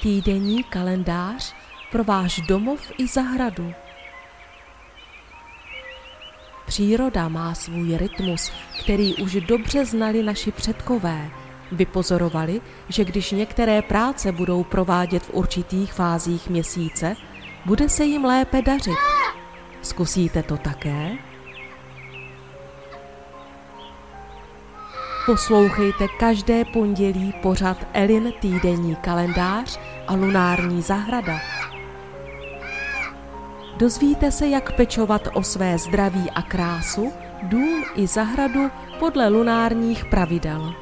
Týdenní kalendář pro váš domov i zahradu. Příroda má svůj rytmus, který už dobře znali naši předkové. Vypozorovali, že když některé práce budou provádět v určitých fázích měsíce, bude se jim lépe dařit. Zkusíte to také? Poslouchejte každé pondělí pořad Elin týdenní kalendář a lunární zahrada. Dozvíte se, jak pečovat o své zdraví a krásu, dům i zahradu podle lunárních pravidel.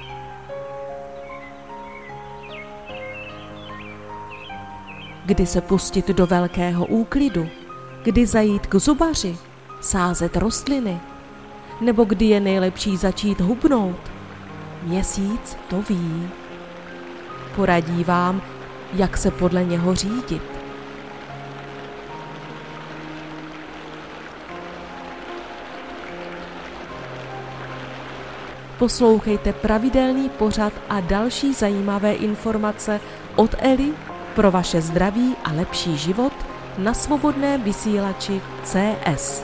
Kdy se pustit do velkého úklidu, kdy zajít k zubaři, sázet rostliny, nebo kdy je nejlepší začít hubnout. Měsíc to ví. Poradí vám, jak se podle něho řídit. Poslouchejte pravidelný pořad a další zajímavé informace od Eli pro vaše zdraví a lepší život na svobodném vysílači CS.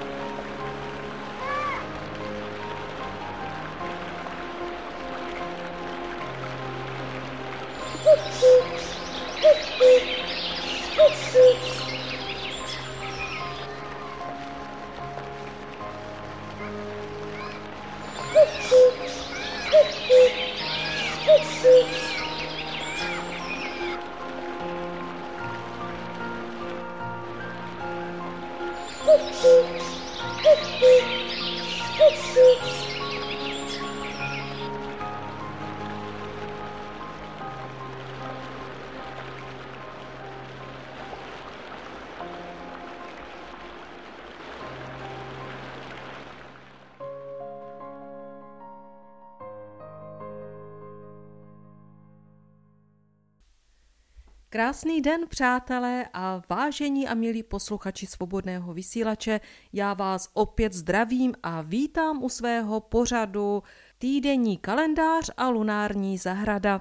Krásný den, přátelé a vážení a milí posluchači svobodného vysílače. Já vás opět zdravím a vítám u svého pořadu Týdenní kalendář a lunární zahrada.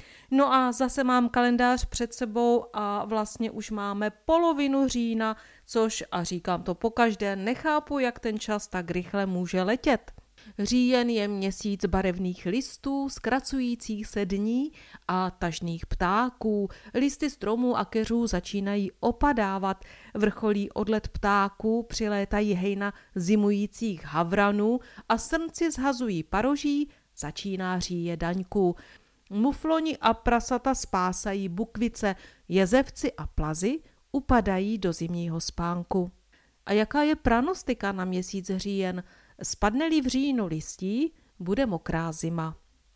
No a zase mám kalendář před sebou a vlastně už máme polovinu října, což, a říkám to pokaždé, nechápu, jak ten čas tak rychle může letět. Říjen je měsíc barevných listů, zkracujících se dní a tažných ptáků. Listy stromů a keřů začínají opadávat, vrcholí odlet ptáků, přilétají hejna zimujících havranů a srnci zhazují paroží, začíná říje daňků. Mufloni a prasata spásají bukvice, jezevci a plazy upadají do zimního spánku. A jaká je pranostika na měsíc říjen? Spadne-li v říjnu listí, bude mokrá zima.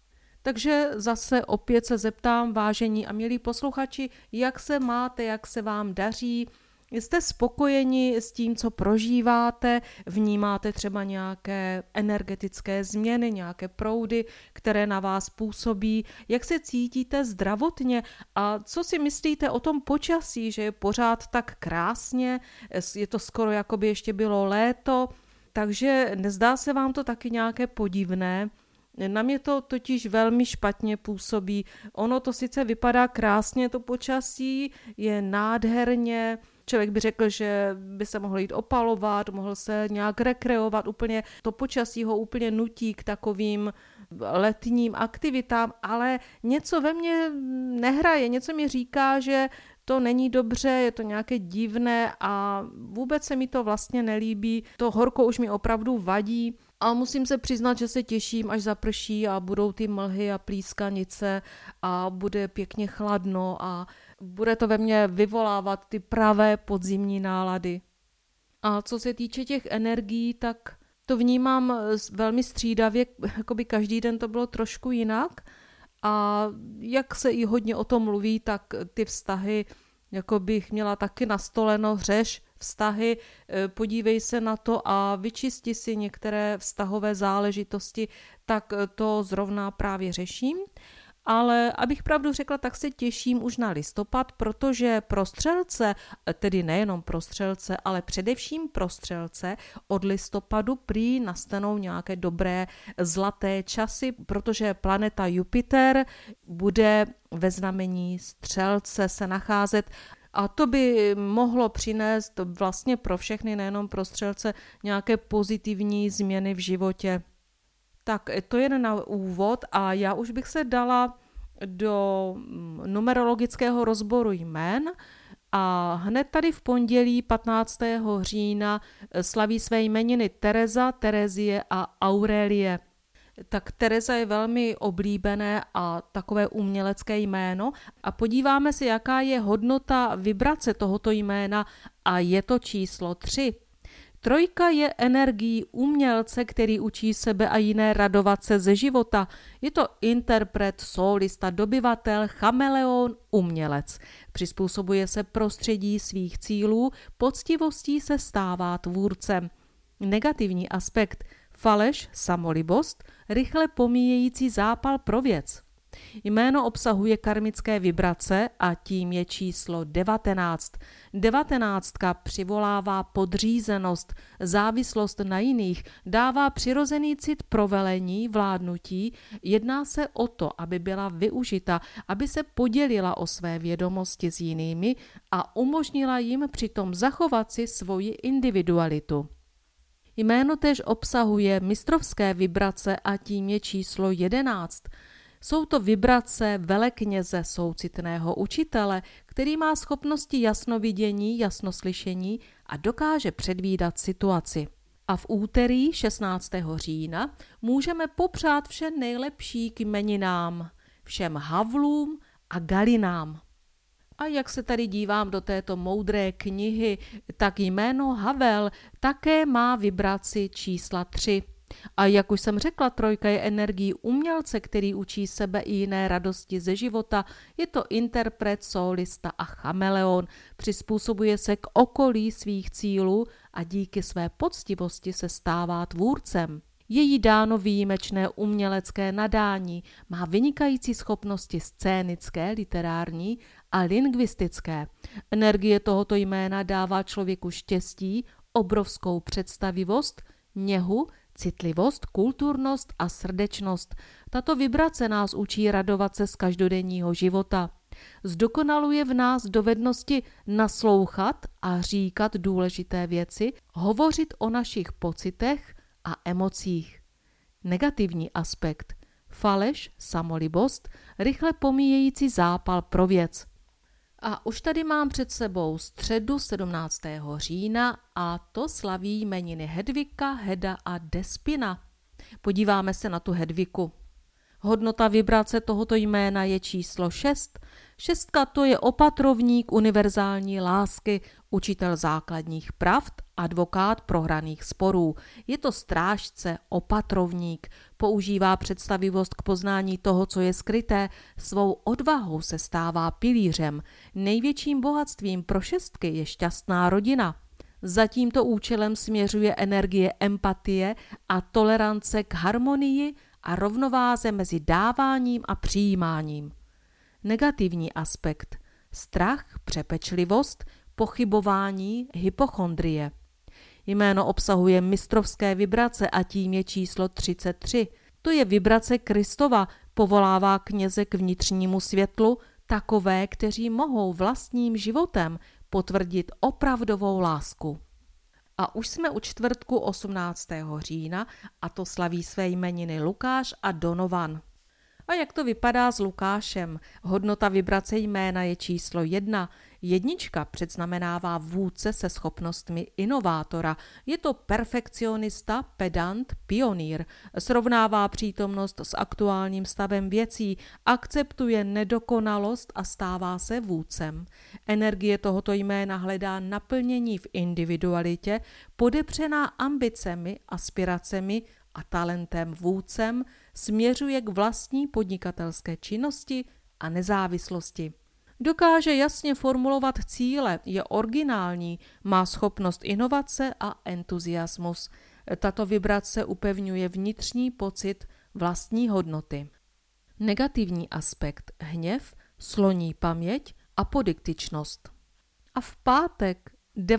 Takže zase opět se zeptám, vážení a milí posluchači, jak se máte, jak se vám daří, jste spokojeni s tím, co prožíváte, vnímáte třeba nějaké energetické změny, nějaké proudy, které na vás působí, jak se cítíte zdravotně a co si myslíte o tom počasí, že je pořád tak krásně, je to skoro jako by ještě bylo léto, takže nezdá se vám to taky nějaké podivné? Na mě to totiž velmi špatně působí. Ono to sice vypadá krásně, to počasí je nádherně, člověk by řekl, že by se mohl jít opalovat, mohl se nějak rekreovat, úplně to počasí ho úplně nutí k takovým letním aktivitám, ale něco ve mně nehraje, něco mi říká, že to není dobře, je to nějaké divné a vůbec se mi to vlastně nelíbí. To horko už mi opravdu vadí a musím se přiznat, že se těším, až zaprší a budou ty mlhy a plískanice a bude pěkně chladno a bude to ve mně vyvolávat ty pravé podzimní nálady. A co se týče těch energií, tak to vnímám velmi střídavě, jako by každý den to bylo trošku jinak. A jak se i hodně o tom mluví, tak ty vztahy, jako bych měla taky nastoleno, řeš vztahy, podívej se na to a vyčisti si některé vztahové záležitosti, tak to zrovna právě řeším. Ale abych pravdu řekla, tak se těším už na listopad, protože pro střelce, tedy nejenom pro střelce, ale především pro střelce od listopadu prý nastanou nějaké dobré zlaté časy, protože planeta Jupiter bude ve znamení střelce se nacházet. A to by mohlo přinést vlastně pro všechny, nejenom pro střelce, nějaké pozitivní změny v životě. Tak to je na úvod a já už bych se dala do numerologického rozboru jmen a hned tady v pondělí 15. října slaví své jmeniny Tereza, Terezie a Aurelie. Tak Tereza je velmi oblíbené a takové umělecké jméno a podíváme se, jaká je hodnota vibrace tohoto jména a je to číslo 3. Trojka je energií umělce, který učí sebe a jiné radovat se ze života. Je to interpret, solista, dobyvatel, chameleon, umělec. Přizpůsobuje se prostředí svých cílů, poctivostí se stává tvůrcem. Negativní aspekt. Faleš, samolibost, rychle pomíjející zápal pro věc. Jméno obsahuje karmické vibrace a tím je číslo 19. 19 přivolává podřízenost, závislost na jiných, dává přirozený cit pro velení, vládnutí. Jedná se o to, aby byla využita, aby se podělila o své vědomosti s jinými a umožnila jim přitom zachovat si svoji individualitu. Jméno též obsahuje mistrovské vibrace a tím je číslo 11. Jsou to vibrace velekněze soucitného učitele, který má schopnosti jasnovidění, jasnoslyšení a dokáže předvídat situaci. A v úterý 16. října můžeme popřát vše nejlepší k jmeninám, všem Havlům a Galinám. A jak se tady dívám do této moudré knihy, tak jméno Havel také má vibraci čísla 3. A jak už jsem řekla, trojka je energií umělce, který učí sebe i jiné radosti ze života. Je to interpret, solista a chameleon. Přizpůsobuje se k okolí svých cílů a díky své poctivosti se stává tvůrcem. Je jí dáno výjimečné umělecké nadání, má vynikající schopnosti scénické, literární a lingvistické. Energie tohoto jména dává člověku štěstí, obrovskou představivost, něhu, citlivost, kulturnost a srdečnost. Tato vibrace nás učí radovat se z každodenního života. Zdokonaluje v nás dovednosti naslouchat a říkat důležité věci, hovořit o našich pocitech a emocích. Negativní aspekt. Faleš, samolibost, rychle pomíjející zápal pro věc. A už tady mám před sebou středu 17. října a to slaví jmeniny Hedvika, Heda a Despina. Podíváme se na tu Hedviku. Hodnota vibrace tohoto jména je číslo 6. 6 to je opatrovník univerzální lásky, učitel základních pravd, advokát prohraných sporů. Je to strážce, opatrovník, používá představivost k poznání toho, co je skryté, svou odvahou se stává pilířem. Největším bohatstvím pro 6 je šťastná rodina. Za tímto účelem směřuje energie empatie a tolerance k harmonii a rovnováze mezi dáváním a přijímáním. Negativní aspekt. Strach, přepečlivost, pochybování, hypochondrie. Jméno obsahuje mistrovské vibrace a tím je číslo 33. To je vibrace Kristova, povolává kněze k vnitřnímu světlu, takové, kteří mohou vlastním životem potvrdit opravdovou lásku. A už jsme u čtvrtku 18. října a to slaví své jmeniny Lukáš a Donovan. A jak to vypadá s Lukášem? Hodnota vibrace jména je číslo 1. Jednička předznamenává vůdce se schopnostmi inovátora. Je to perfekcionista, pedant, pionýr. Srovnává přítomnost s aktuálním stavem věcí, akceptuje nedokonalost a stává se vůdcem. Energie tohoto jména hledá naplnění v individualitě, podepřená ambicemi, aspiracemi a talentem vůdcem, směřuje k vlastní podnikatelské činnosti a nezávislosti. Dokáže jasně formulovat cíle, je originální, má schopnost inovace a entuziasmus. Tato vibrace upevňuje vnitřní pocit vlastní hodnoty. Negativní aspekt hněv, sloní paměť, apodiktičnost. A v pátek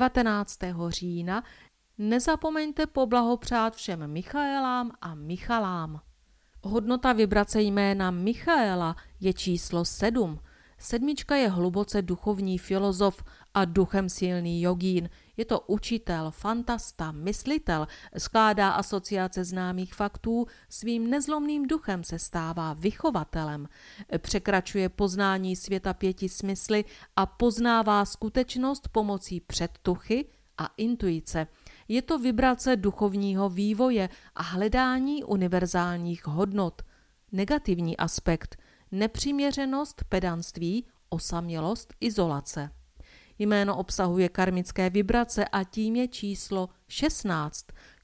19. října nezapomeňte poblahopřát všem Michaelám a Michalám. Hodnota vibrace jména Michaela je číslo 7. Sedmička je hluboce duchovní filozof a duchem silný jogín. Je to učitel, fantasta, myslitel, skládá asociace známých faktů, svým nezlomným duchem se stává vychovatelem, překračuje poznání světa 5 smysly a poznává skutečnost pomocí předtuchy a intuice. Je to vibrace duchovního vývoje a hledání univerzálních hodnot. Negativní aspekt nepřiměřenost, pedantství, osamělost, izolace. Jméno obsahuje karmické vibrace a tím je číslo 16.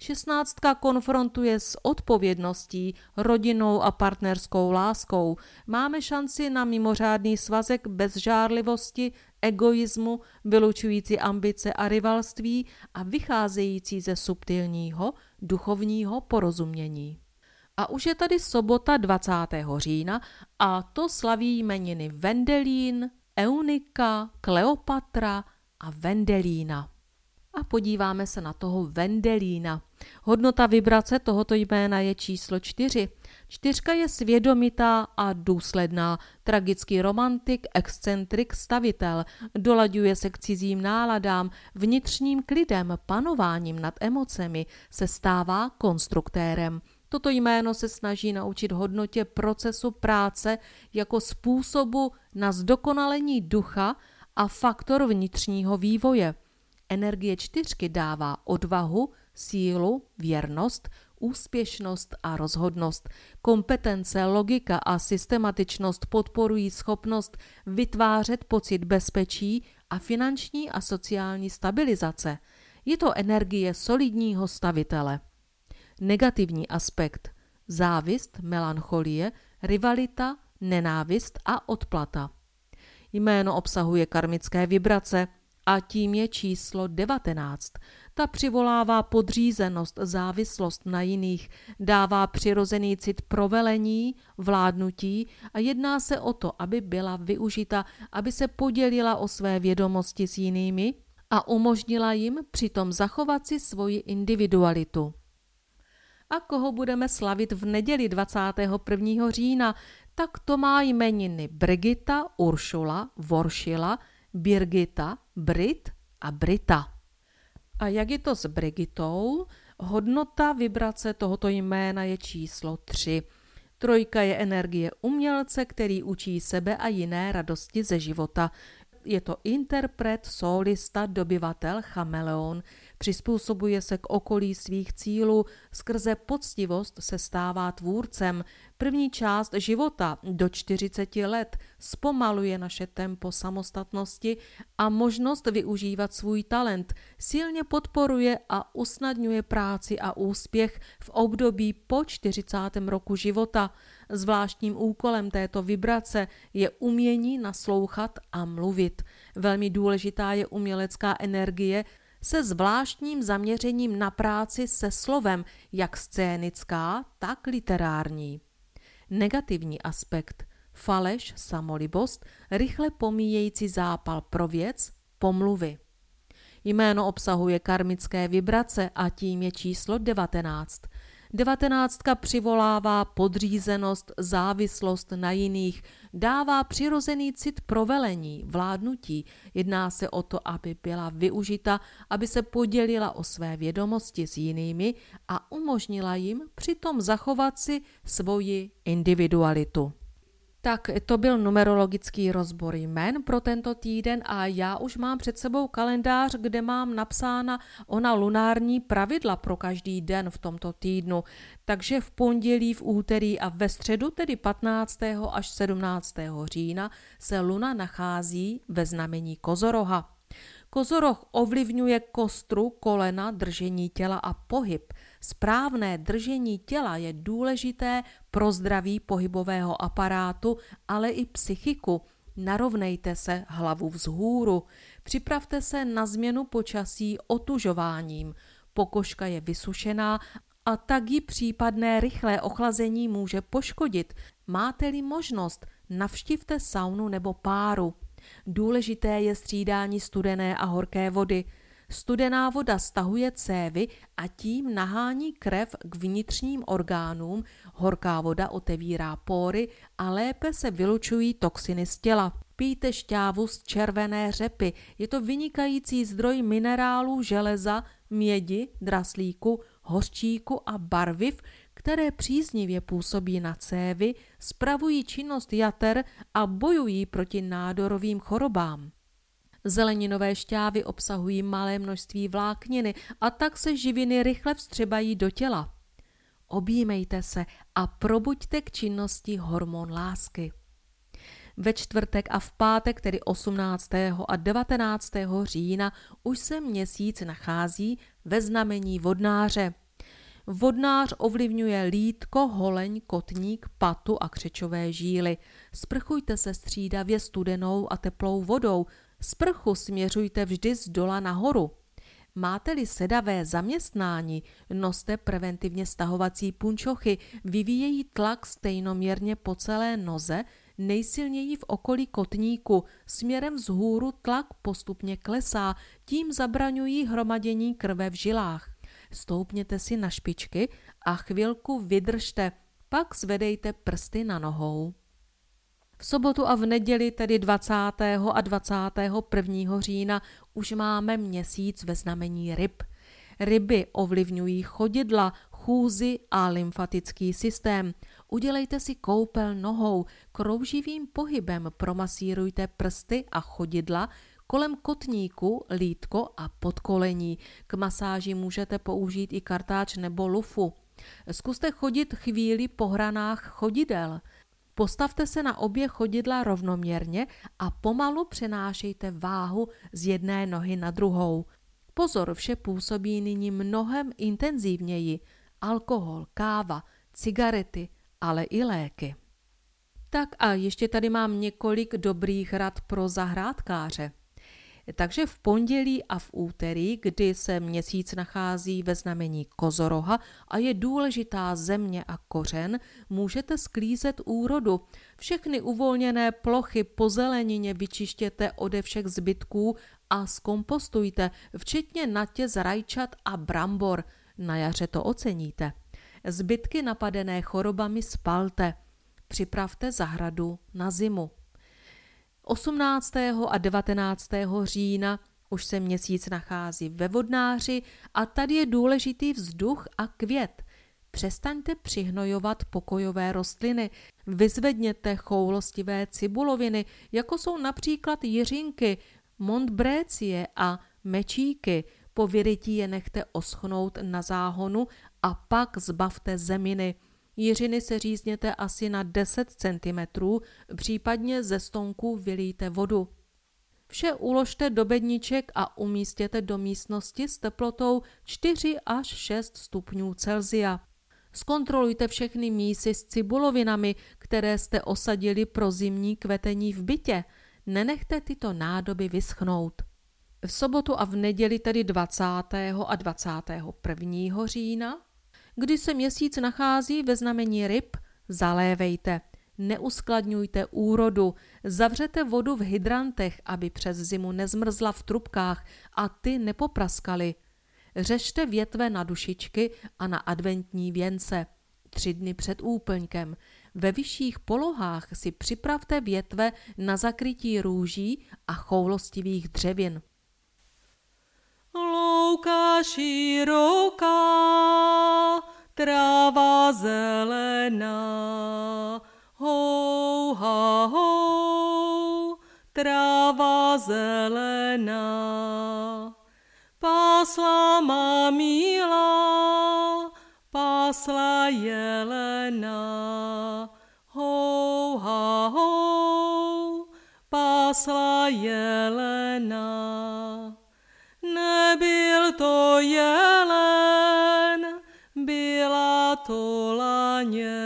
16 konfrontuje s odpovědností, rodinou a partnerskou láskou. Máme šanci na mimořádný svazek bez žárlivosti, egoismu, vylučující ambice a rivalství a vycházející ze subtilního, duchovního porozumění. A už je tady sobota 20. října a to slaví jmeniny Vendelín, Eunika, Kleopatra a Vendelína. A podíváme se na toho Vendelína. Hodnota vibrace tohoto jména je číslo 4. 4 je svědomitá a důsledná, tragický romantik, excentrik, stavitel, dolaďuje se k cizím náladám, vnitřním klidem, panováním nad emocemi, se stává konstruktérem. Toto jméno se snaží naučit hodnotě procesu práce jako způsobu na zdokonalení ducha a faktor vnitřního vývoje. Energie 4 dává odvahu, sílu, věrnost, úspěšnost a rozhodnost. Kompetence, logika a systematičnost podporují schopnost vytvářet pocit bezpečí a finanční a sociální stabilizace. Je to energie solidního stavitele. Negativní aspekt závist, melancholie, rivalita, nenávist a odplata. Jméno obsahuje karmické vibrace a tím je číslo 19. Ta přivolává podřízenost, závislost na jiných, dává přirozený cit pro velení, vládnutí a jedná se o to, aby byla využita, aby se podělila o své vědomosti s jinými a umožnila jim přitom zachovat si svoji individualitu. A koho budeme slavit v neděli 21. října, tak to má jmeniny Brigita, Uršula, Voršila, Birgita, Brit a Brita. A jak je to s Brigitou? Hodnota vibrace tohoto jména je číslo 3. 3 je energie umělce, který učí sebe a jiné radosti ze života. Je to interpret, solista, dobyvatel, chameleon, přizpůsobuje se k okolí svých cílů, skrze poctivost se stává tvůrcem. První část života do 40 let zpomaluje naše tempo samostatnosti a možnost využívat svůj talent, silně podporuje a usnadňuje práci a úspěch v období po 40. roku života. Zvláštním úkolem této vibrace je umění naslouchat a mluvit. Velmi důležitá je umělecká energie se zvláštním zaměřením na práci se slovem, jak scénická, tak literární. Negativní aspekt faleš, samolibost, rychle pomíjející zápal pro věc, pomluvy. Jméno obsahuje karmické vibrace a tím je číslo 19. 19 přivolává podřízenost, závislost na jiných, dává přirozený cit pro velení, vládnutí. Jedná se o to, aby byla využita, aby se podělila o své vědomosti s jinými a umožnila jim přitom zachovat si svoji individualitu. Tak to byl numerologický rozbor jmen pro tento týden a já už mám před sebou kalendář, kde mám napsána ona lunární pravidla pro každý den v tomto týdnu. Takže v pondělí, v úterý a ve středu, tedy 15. až 17. října, se luna nachází ve znamení Kozoroha. Kozoroh ovlivňuje kostru, kolena, držení těla a pohyb. Správné držení těla je důležité pro zdraví pohybového aparátu, ale i psychiku. Narovnejte se hlavu vzhůru. Připravte se na změnu počasí otužováním. Pokožka je vysušená a tak ji případné rychlé ochlazení může poškodit. Máte-li možnost, navštivte saunu nebo páru. Důležité je střídání studené a horké vody. Studená voda stahuje cévy a tím nahání krev k vnitřním orgánům, horká voda otevírá pory a lépe se vylučují toxiny z těla. Pijte šťávu z červené řepy, je to vynikající zdroj minerálů železa, mědi, draslíku, hořčíku a barviv, které příznivě působí na cévy, spravují činnost jater a bojují proti nádorovým chorobám. Zeleninové šťávy obsahují malé množství vlákniny a tak se živiny rychle vstřebají do těla. Objímejte se a probuďte k činnosti hormon lásky. Ve čtvrtek a v pátek, tedy 18. a 19. října, už se měsíc nachází ve znamení vodnáře. Vodnář ovlivňuje lýtko, holeň, kotník, patu a křečové žíly. Sprchujte se střídavě studenou a teplou vodou. Sprchu směřujte vždy zdola nahoru. Máte-li sedavé zaměstnání, noste preventivně stahovací punčochy, vyvíjejí tlak stejnoměrně po celé noze, nejsilněji v okolí kotníku, směrem vzhůru tlak postupně klesá, tím zabraňují hromadění krve v žilách. Stoupněte si na špičky a chvilku vydržte, pak zvedejte prsty na nohou. V sobotu a v neděli, tedy 20. a 21. října, už máme měsíc ve znamení ryb. Ryby ovlivňují chodidla, chůzi a lymfatický systém. Udělejte si koupel nohou, krouživým pohybem promasírujte prsty a chodidla, kolem kotníku, lýtko a podkolení. K masáži můžete použít i kartáč nebo lufu. Zkuste chodit chvíli po hranách chodidel. Postavte se na obě chodidla rovnoměrně a pomalu přenášejte váhu z jedné nohy na druhou. Pozor, vše působí nyní mnohem intenzivněji. Alkohol, káva, cigarety, ale i léky. Tak a ještě tady mám několik dobrých rad pro zahrádkáře. Takže v pondělí a v úterý, kdy se měsíc nachází ve znamení kozoroha a je důležitá země a kořen, můžete sklízet úrodu. Všechny uvolněné plochy po zelenině vyčištěte ode všech zbytků a zkompostujte, včetně natě z rajčat a brambor. Na jaře to oceníte. Zbytky napadené chorobami spalte. Připravte zahradu na zimu. 18. a 19. října už se měsíc nachází ve vodnáři a tady je důležitý vzduch a květ. Přestaňte přihnojovat pokojové rostliny, vyzvedněte choulostivé cibuloviny, jako jsou například jiřinky, montbrécie a mečíky. Po vyrytí je nechte oschnout na záhonu a pak zbavte zeminy. Jiřiny se řízněte asi na 10 cm, případně ze stonků vylijte vodu. Vše uložte do bedniček a umístěte do místnosti s teplotou 4 až 6 stupňů Celsia. Zkontrolujte všechny mísy s cibulovinami, které jste osadili pro zimní kvetení v bytě. Nenechte tyto nádoby vyschnout. V sobotu a v neděli, tedy 20. a 21. října, kdy se měsíc nachází ve znamení ryb, zalévejte. Neuskladňujte úrodu, zavřete vodu v hydrantech, aby přes zimu nezmrzla v trubkách a ty nepopraskaly. Řešte větve na dušičky a na adventní věnce. 3 dny před úplňkem. Ve vyšších polohách si připravte větve na zakrytí růží a choulostivých dřevin. Louka široká, tráva zelená, hou, ha, hou, tráva zelená. Pásla má milá, pásla jelena, hou, ha, hou, pásla jelena. Nebyl to jelen, byla to laně,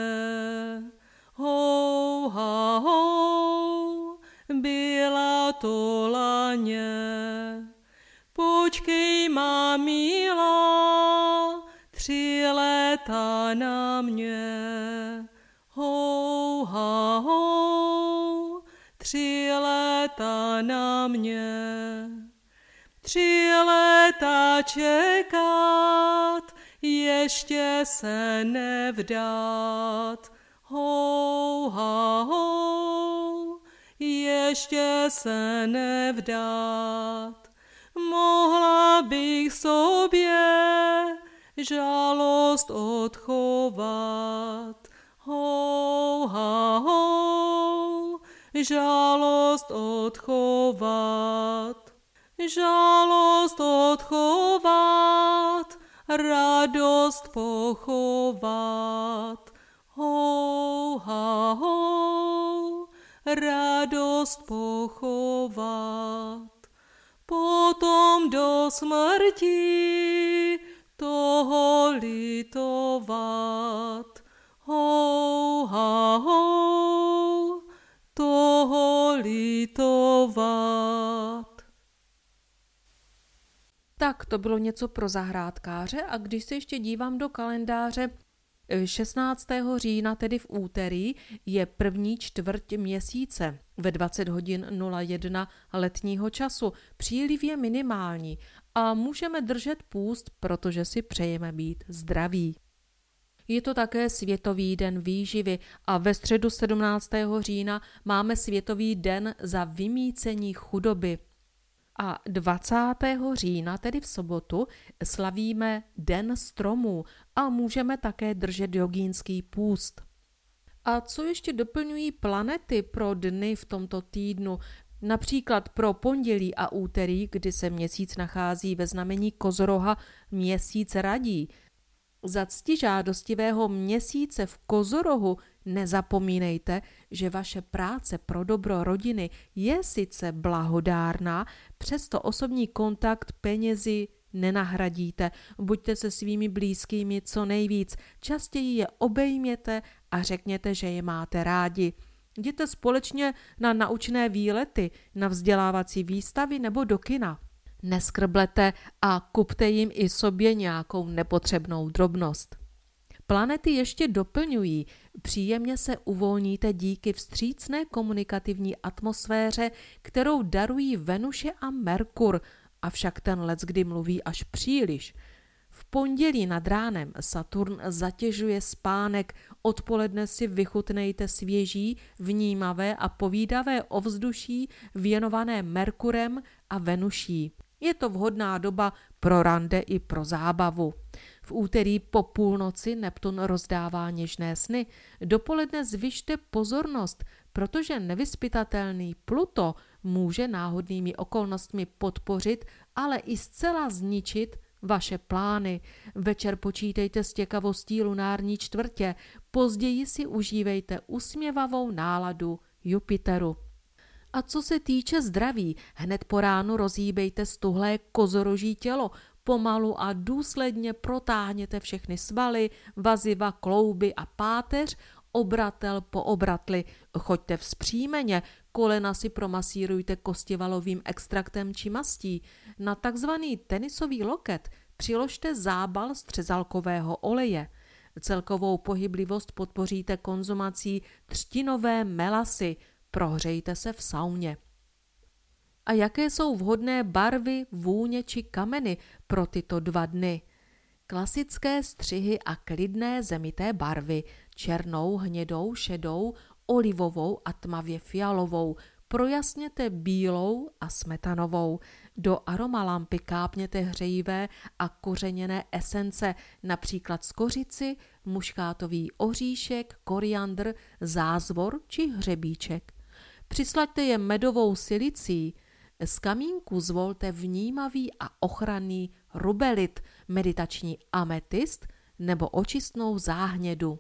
hou, ha, hou, byla to laně. Počkej, má milá, 3 léta na mě, hou, ha, hou, 3 léta na mě. 3 léta čekat, ještě se nevdát, hou, ha, hou, ještě se nevdát. Mohla bych sobě žalost odchovat, hou, ha, hou, žalost odchovat. Žalost odchovat, radost pochovat, hou, ha, hou, radost pochovat. Potom do smrti toho litovat, hou, ha, hou, toho litovat. Tak to bylo něco pro zahrádkáře a když se ještě dívám do kalendáře, 16. října, tedy v úterý, je 1. čtvrť měsíce ve 20 hodin 01 letního času, příliv je minimální a můžeme držet půst, protože si přejeme být zdraví. Je to také Světový den výživy a ve středu 17. října máme Světový den za vymýcení chudoby. A 20. října, tedy v sobotu, slavíme Den stromů a můžeme také držet jogínský půst. A co ještě doplňují planety pro dny v tomto týdnu? Například pro pondělí a úterý, kdy se měsíc nachází ve znamení Kozoroha, měsíc radí. Za ctižádostivého měsíce v Kozorohu nezapomínejte, že vaše práce pro dobro rodiny je sice blahodárná, přesto osobní kontakt penězi nenahradíte. Buďte se svými blízkými co nejvíc, častěji je obejměte a řekněte, že je máte rádi. Jděte společně na naučné výlety, na vzdělávací výstavy nebo do kina. Neskrblete a kupte jim i sobě nějakou nepotřebnou drobnost. Planety ještě doplňují, příjemně se uvolníte díky vstřícné komunikativní atmosféře, kterou darují Venuše a Merkur, avšak ten leckdy mluví až příliš. V pondělí nad ránem Saturn zatěžuje spánek, odpoledne si vychutnejte svěží, vnímavé a povídavé ovzduší věnované Merkurem a Venuší. Je to vhodná doba pro rande i pro zábavu. V úterý po půlnoci Neptun rozdává něžné sny. Dopoledne zvyšte pozornost, protože nevyzpytatelný Pluto může náhodnými okolnostmi podpořit, ale i zcela zničit vaše plány. Večer počítejte s těkavostí lunární čtvrtě, později si užívejte usměvavou náladu Jupiteru. A co se týče zdraví, hned po ránu rozhýbejte stuhlé kozoroží tělo, pomalu a důsledně protáhněte všechny svaly, vaziva, klouby a páteř, obratel po obratli. Choďte vzpřímeně, kolena si promasírujte kostivalovým extraktem či mastí. Na takzvaný tenisový loket přiložte zábal z třezalkového oleje. Celkovou pohyblivost podpoříte konzumací třtinové melasy, prohřejte se v sauně. A jaké jsou vhodné barvy, vůně či kameny pro tyto 2 dny? Klasické střihy a klidné zemité barvy, černou, hnědou, šedou, olivovou a tmavě fialovou, projasněte bílou a smetanovou. Do aromalampy kápněte hřejivé a kořeněné esence, například z kořici, muškátový oříšek, koriandr, zázvor či hřebíček. Přislaďte je medovou silicí. Z kamínku zvolte vnímavý a ochranný rubelit, meditační ametist nebo očistnou záhnědu.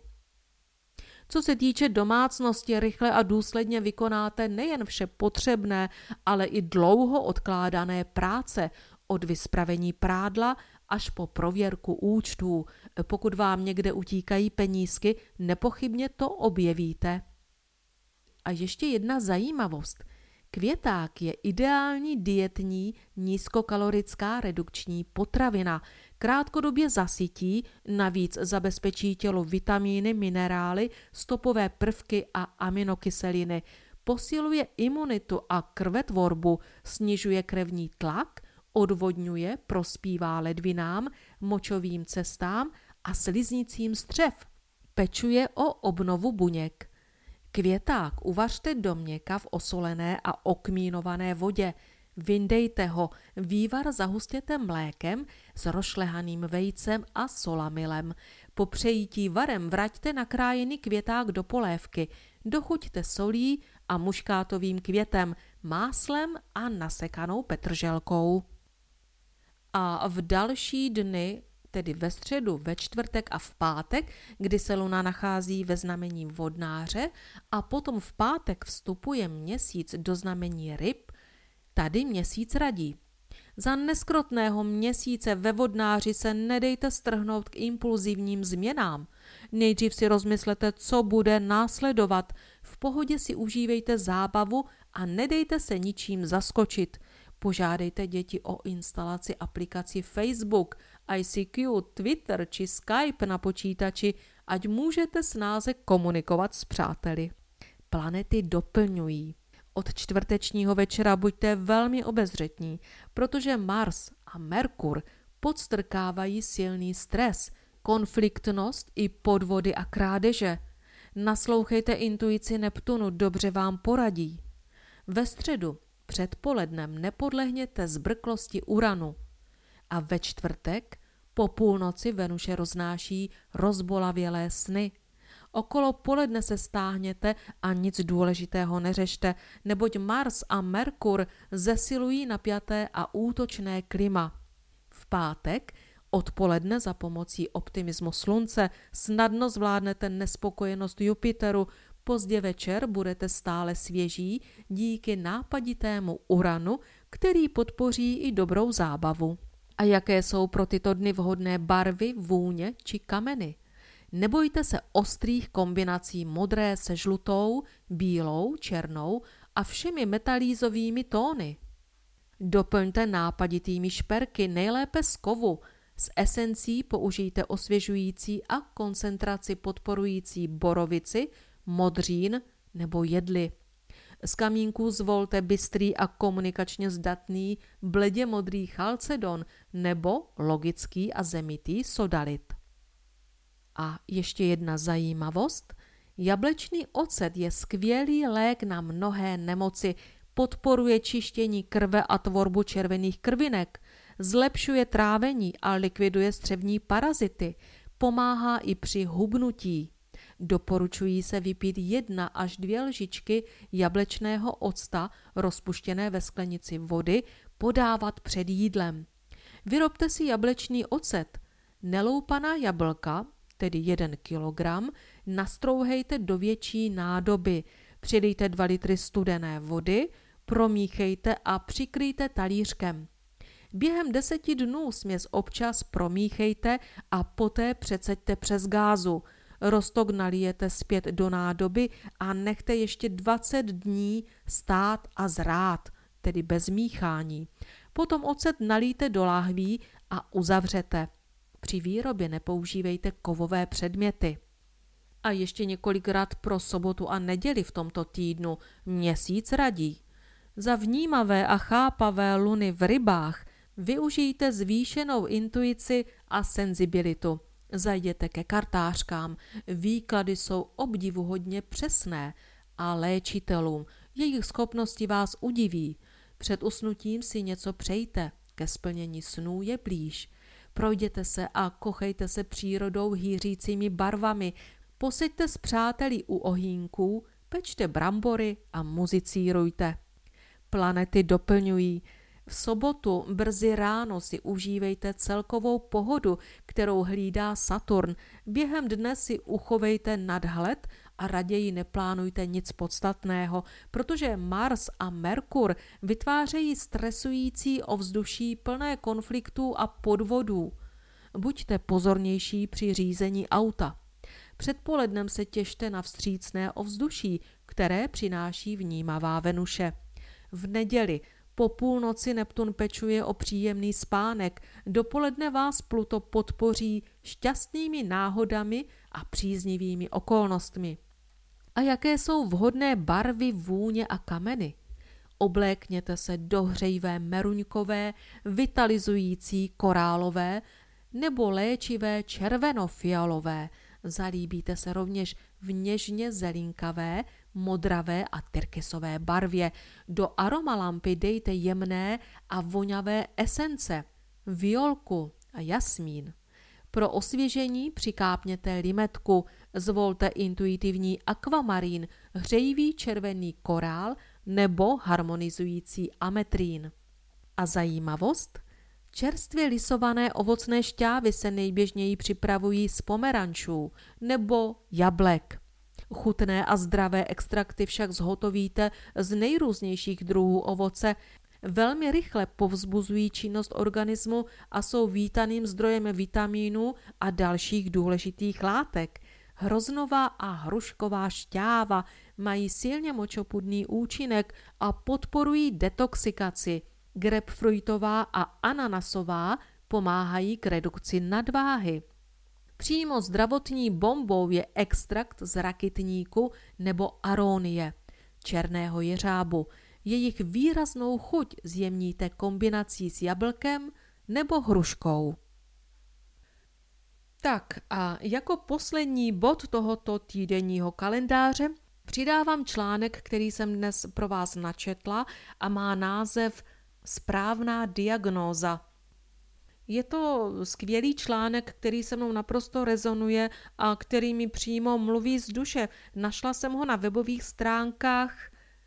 Co se týče domácnosti, rychle a důsledně vykonáte nejen vše potřebné, ale i dlouho odkládané práce, od vyspravení prádla až po prověrku účtů. Pokud vám někde utíkají penízky, nepochybně to objevíte. A ještě jedna zajímavost. K Květák je ideální dietní nízkokalorická redukční potravina. Krátkodobě zasytí, navíc zabezpečí tělo vitamíny, minerály, stopové prvky a aminokyseliny. Posiluje imunitu a krvetvorbu, snižuje krevní tlak, odvodňuje, prospívá ledvinám, močovým cestám a sliznicím střev. Pečuje o obnovu buněk. Květák uvařte do měka v osolené a okmínované vodě. Vyndejte ho, vývar zahustěte mlékem s rozšlehaným vejcem a solamilem. Po přejítí varem vraťte nakrájený květák do polévky. Dochuťte solí a muškátovým květem, máslem a nasekanou petrželkou. A v další dny, tedy ve středu, ve čtvrtek a v pátek, kdy se luna nachází ve znamení vodnáře a potom v pátek vstupuje měsíc do znamení ryb, tady měsíc radí. Za neskrotného měsíce ve vodnáři se nedejte strhnout k impulzivním změnám. Nejdřív si rozmyslete, co bude následovat. V pohodě si užívejte zábavu a nedejte se ničím zaskočit. Požádejte děti o instalaci aplikací Facebook, ICQ, Twitter či Skype na počítači, ať můžete snáze komunikovat s přáteli. Planety doplňují. Od čtvrtečního večera buďte velmi obezřetní, protože Mars a Merkur podstrkávají silný stres, konfliktnost i podvody a krádeže. Naslouchejte intuici Neptunu, dobře vám poradí. Ve středu před polednem nepodlehněte zbrklosti Uranu. A ve čtvrtek po půlnoci Venuše roznáší rozbolavělé sny. Okolo poledne se stáhněte a nic důležitého neřešte, neboť Mars a Merkur zesilují napjaté a útočné klima. V pátek odpoledne za pomocí optimismu slunce snadno zvládnete nespokojenost Jupiteru, pozdě večer budete stále svěží díky nápaditému Uranu, který podpoří i dobrou zábavu. A jaké jsou pro tyto dny vhodné barvy, vůně či kameny? Nebojte se ostrých kombinací modré se žlutou, bílou, černou a všemi metalízovými tóny. Doplňte nápaditými šperky, nejlépe z kovu. Z esencí použijte osvěžující a koncentraci podporující borovici, modřín nebo jedli. Z kamínků zvolte bystrý a komunikačně zdatný bledě modrý chalcedon nebo logický a zemitý sodalit. A ještě jedna zajímavost. Jablečný ocet je skvělý lék na mnohé nemoci, podporuje čištění krve a tvorbu červených krvinek, zlepšuje trávení a likviduje střevní parazity, pomáhá i při hubnutí. Doporučují se vypít 1 až 2 lžičky jablečného octa rozpuštěné ve sklenici vody, podávat před jídlem. Vyrobte si jablečný ocet. Neloupaná jablka, tedy 1 kilogram, nastrouhejte do větší nádoby. Přidejte 2 litry studené vody, promíchejte a přikryjte talířkem. Během 10 dnů směs občas promíchejte a poté přeceďte přes gázu. Roztok nalijete zpět do nádoby a nechte ještě 20 dní stát a zrát, tedy bez míchání. Potom ocet nalijte do láhví a uzavřete. Při výrobě nepoužívejte kovové předměty. A ještě několik rad pro sobotu a neděli v tomto týdnu. Měsíc radí. Za vnímavé a chápavé luny v rybách využijte zvýšenou intuici a senzibilitu. Zajděte ke kartářkám. Výklady jsou obdivuhodně přesné a léčitelům. Jejich schopnosti vás udiví. Před usnutím si něco přejte. Ke splnění snů je blíž. Projděte se a kochejte se přírodou hýřícími barvami. Poseďte s přáteli u ohýnků, pečte brambory a muzicírujte. Planety doplňují. V sobotu brzy ráno si užívejte celkovou pohodu, kterou hlídá Saturn. Během dne si uchovejte nadhled a raději neplánujte nic podstatného, protože Mars a Merkur vytvářejí stresující ovzduší plné konfliktů a podvodů. Buďte pozornější při řízení auta. Předpolednem se těšte na vstřícné ovzduší, které přináší vnímavá Venuše. v neděli. Po půlnoci Neptun pečuje o příjemný spánek, dopoledne vás Pluto podpoří šťastnými náhodami a příznivými okolnostmi. A jaké jsou vhodné barvy, vůně a kameny? Oblékněte se do hřejivé meruňkové, vitalizující korálové nebo léčivé červenofialové. Zalíbíte se rovněž v něžně zelinkavé, modravé a tyrkysové barvě. Do aromalampy dejte jemné a voňavé esence, violku a jasmín. Pro osvěžení přikápněte limetku, zvolte intuitivní akvamarín, hřejivý červený korál nebo harmonizující ametrín. A zajímavost? Čerstvě lisované ovocné šťávy se nejběžněji připravují z pomerančů nebo jablek. Chutné a zdravé extrakty však zhotovíte z nejrůznějších druhů ovoce, velmi rychle povzbuzují činnost organismu a jsou vítaným zdrojem vitamínů a dalších důležitých látek. Hroznová a hrušková šťáva mají silně močopudný účinek a podporují detoxikaci. Grapefruitová a ananasová pomáhají k redukci nadváhy. Přímo zdravotní bombou je extrakt z rakitníku nebo arónie, černého jeřábu. Jejich výraznou chuť zjemníte kombinací s jablkem nebo hruškou. Tak a jako poslední bod tohoto týdenního kalendáře přidávám článek, který jsem dnes pro vás načetla a má název Správná diagnóza. Je to skvělý článek, který se mnou naprosto rezonuje a který mi přímo mluví z duše. Našla jsem ho na webových stránkách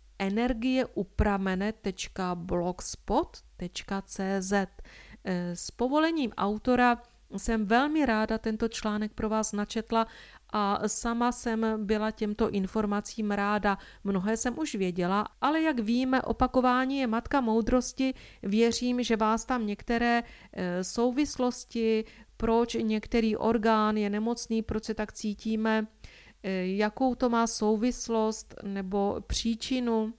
energieupramene.blogspot.cz. S povolením autora jsem velmi ráda tento článek pro vás načetla a sama jsem byla těmto informacím ráda. Mnohé jsem už věděla, ale jak víme, opakování je matka moudrosti. Věřím, že vás tam některé souvislosti, proč některý orgán je nemocný, proč se tak cítíme, jakou to má souvislost nebo příčinu,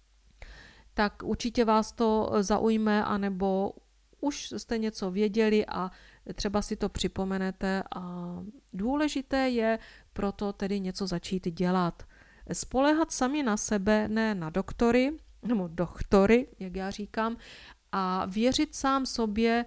tak určitě vás to zaujme, anebo už jste něco věděli a třeba si to připomenete a důležité je proto tedy něco začít dělat. Spoléhat sami na sebe, ne na doktory, nebo doktory, jak já říkám, a věřit sám sobě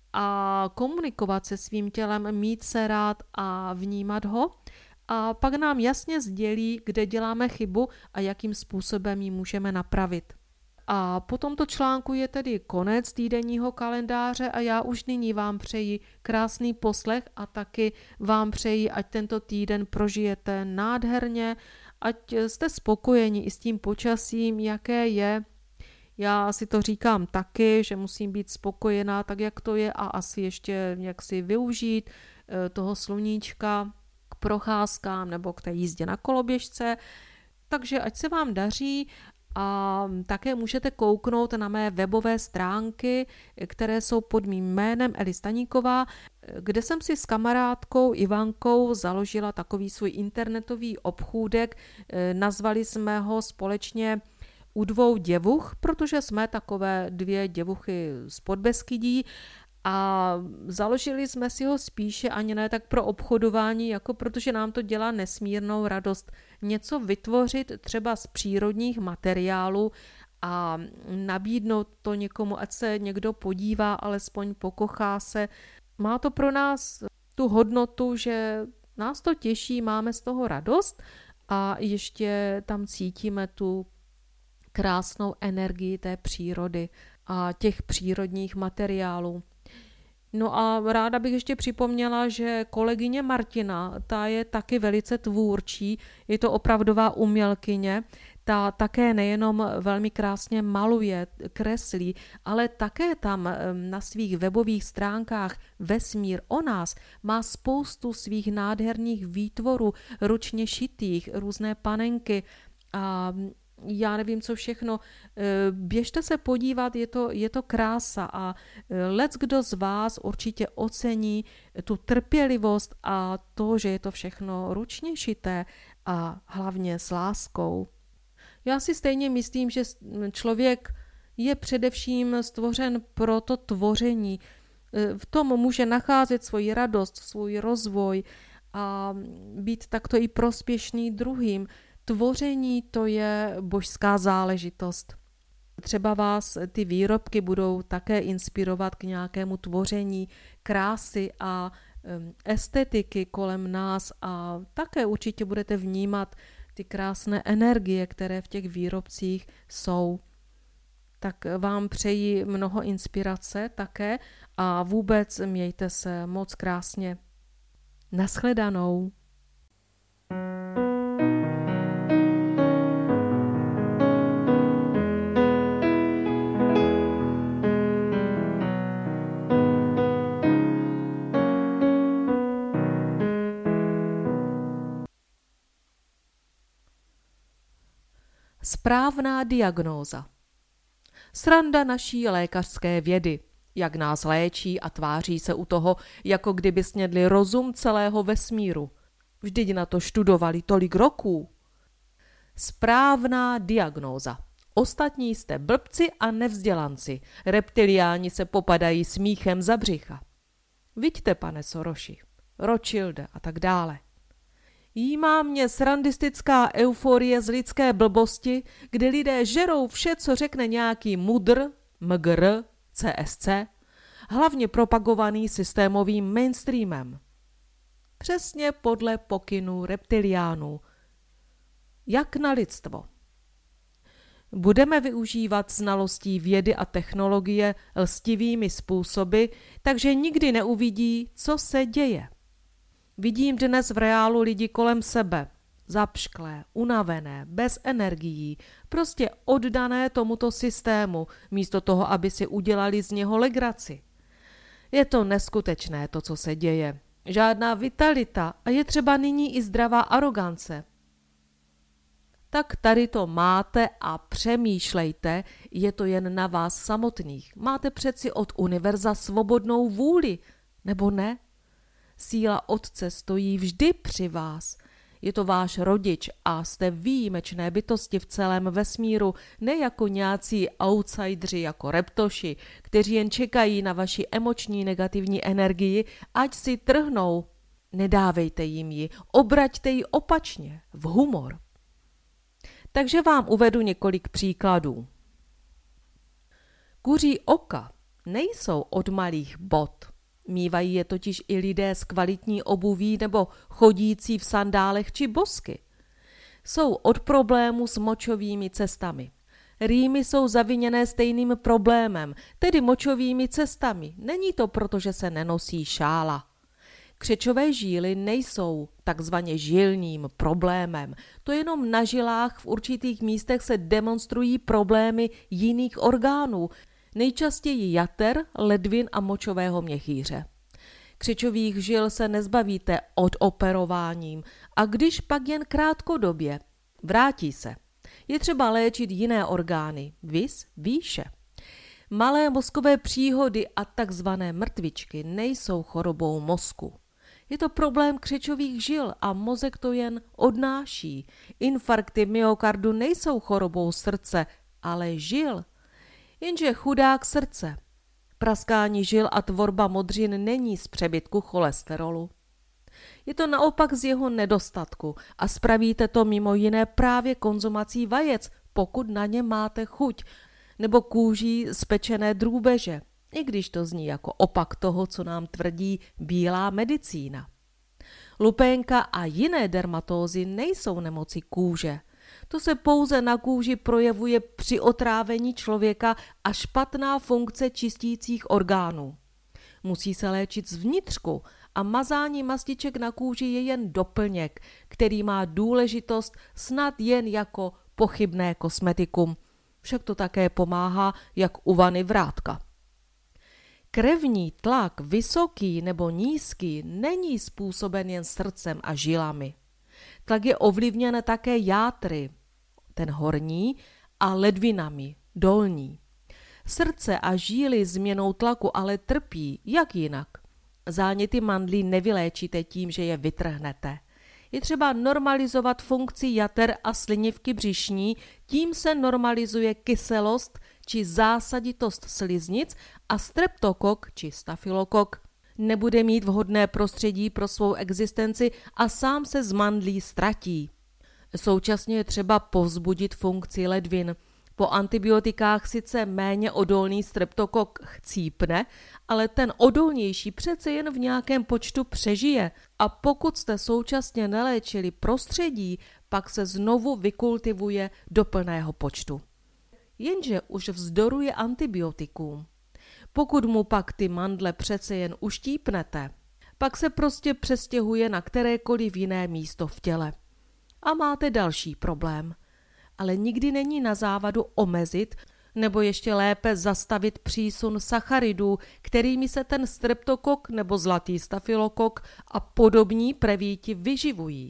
a komunikovat se svým tělem, mít se rád a vnímat ho. A pak nám jasně sdělí, kde děláme chybu a jakým způsobem ji můžeme napravit. A po tomto článku je tedy konec týdenního kalendáře a já už nyní vám přeji krásný poslech a taky vám přeji, ať tento týden prožijete nádherně, ať jste spokojeni i s tím počasím, jaké je. Já si to říkám taky, že musím být spokojená tak, jak to je a asi ještě jak si využít toho sluníčka k procházkám nebo k té jízdě na koloběžce. Takže ať se vám daří. A také můžete kouknout na mé webové stránky, které jsou pod mým jménem Eli Staníková, kde jsem si s kamarádkou Ivankou založila takový svůj internetový obchůdek. Nazvali jsme ho společně U dvou děvuch, protože jsme takové dvě děvuchy z Podbeskydí a založili jsme si ho spíše ani ne tak pro obchodování, jako protože nám to dělá nesmírnou radost něco vytvořit třeba z přírodních materiálů a nabídnout to někomu, ať se někdo podívá, alespoň pokochá se. Má to pro nás tu hodnotu, že nás to těší, máme z toho radost a ještě tam cítíme tu krásnou energii té přírody a těch přírodních materiálů. No a ráda bych ještě připomněla, že kolegyně Martina, ta je taky velice tvůrčí, je to opravdová umělkyně, ta také nejenom velmi krásně maluje, kreslí, ale také tam na svých webových stránkách Vesmír o nás má spoustu svých nádherných výtvorů, ručně šitých, různé panenky a já nevím, co všechno. Běžte se podívat, je to krása a leckdo z vás určitě ocení tu trpělivost a to, že je to všechno ručně šité a hlavně s láskou. Já si stejně myslím, že člověk je především stvořen pro to tvoření. V tom může nacházet svoji radost, svůj rozvoj a být takto i prospěšný druhým. Tvoření to je božská záležitost. Třeba vás ty výrobky budou také inspirovat k nějakému tvoření krásy a estetiky kolem nás a také určitě budete vnímat ty krásné energie, které v těch výrobcích jsou. Tak vám přeji mnoho inspirace také a vůbec mějte se moc krásně. Nashledanou. Správná diagnóza. Sranda naší lékařské vědy, jak nás léčí a tváří se u toho, jako kdyby snědli rozum celého vesmíru. Vždyť na to študovali tolik roků. Správná diagnóza. Ostatní jste blbci a nevzdělanci. Reptiliáni se popadají smíchem za břicha. Viďte, pane Soroši, Rothschilde a tak dále. Jímá mě srandistická euforie z lidské blbosti, kdy lidé žerou vše, co řekne nějaký mudr, mgr, CSC, hlavně propagovaný systémovým mainstreamem. Přesně podle pokynů reptiliánů. Jak na lidstvo. Budeme využívat znalostí vědy a technologie lstivými způsoby, takže nikdy neuvidí, co se děje. Vidím dnes v reálu lidi kolem sebe, zapšklé, unavené, bez energií, prostě oddané tomuto systému, místo toho, aby si udělali z něho legraci. Je to neskutečné, to, co se děje. Žádná vitalita a je třeba nyní i zdravá arogance. Tak tady to máte a přemýšlejte, je to jen na vás samotných. Máte přeci od univerza svobodnou vůli, nebo ne? Síla Otce stojí vždy při vás. Je to váš rodič a jste výjimečné bytosti v celém vesmíru, ne jako nějací outsidři jako reptoši, kteří jen čekají na vaši emoční negativní energii, ať si trhnou. Nedávejte jim ji, obraťte ji opačně, v humor. Takže vám uvedu několik příkladů. Kuří oka nejsou od malých bot. Mívají je totiž i lidé s kvalitní obuví nebo chodící v sandálech či bosky. Jsou od problému s močovými cestami. Rýmy jsou zaviněné stejným problémem, tedy močovými cestami. Není to proto, že se nenosí šála. Křečové žíly nejsou takzvaně žilním problémem. To jenom na žilách v určitých místech se demonstrují problémy jiných orgánů, nejčastěji jater, ledvin a močového měchýře. Křečových žil se nezbavíte odoperováním a když pak jen krátkodobě, vrátí se. Je třeba léčit jiné orgány, viz výše. Malé mozkové příhody a takzvané mrtvičky nejsou chorobou mozku. Je to problém křečových žil a mozek to jen odnáší. Infarkty myokardu nejsou chorobou srdce, ale žil. Jenže chudák srdce. Praskání žil a tvorba modřin není z přebytku cholesterolu. Je to naopak z jeho nedostatku a spravíte to mimo jiné právě konzumací vajec, pokud na ně máte chuť, nebo kůží z pečené drůbeže, i když to zní jako opak toho, co nám tvrdí bílá medicína. Lupénka a jiné dermatózy nejsou nemoci kůže. To se pouze na kůži projevuje při otrávení člověka a špatná funkce čistících orgánů. Musí se léčit zvnitřku a mazání mastiček na kůži je jen doplněk, který má důležitost snad jen jako pochybné kosmetikum. Však to také pomáhá jak u vany vrátka. Krevní tlak vysoký nebo nízký není způsoben jen srdcem a žilami. Tlak je ovlivněn také játry, ten horní, a ledvinami, dolní. Srdce a žíly změnou tlaku ale trpí, jak jinak. Záněty mandlí nevyléčíte tím, že je vytrhnete. Je třeba normalizovat funkci jater a slinivky břišní, tím se normalizuje kyselost či zásaditost sliznic a streptokok či stafylokok nebude mít vhodné prostředí pro svou existenci a sám se z mandlí ztratí. Současně je třeba povzbudit funkci ledvin. Po antibiotikách sice méně odolný streptokok chcípne, ale ten odolnější přece jen v nějakém počtu přežije. A pokud jste současně neléčili prostředí, pak se znovu vykultivuje do plného počtu. Jenže už vzdoruje antibiotikům. Pokud mu pak ty mandle přece jen uštípnete, pak se prostě přestěhuje na kterékoliv jiné místo v těle. A máte další problém. Ale nikdy není na závadu omezit nebo ještě lépe zastavit přísun sacharidů, kterými se ten streptokok nebo zlatý stafylokok a podobní prevíti vyživují.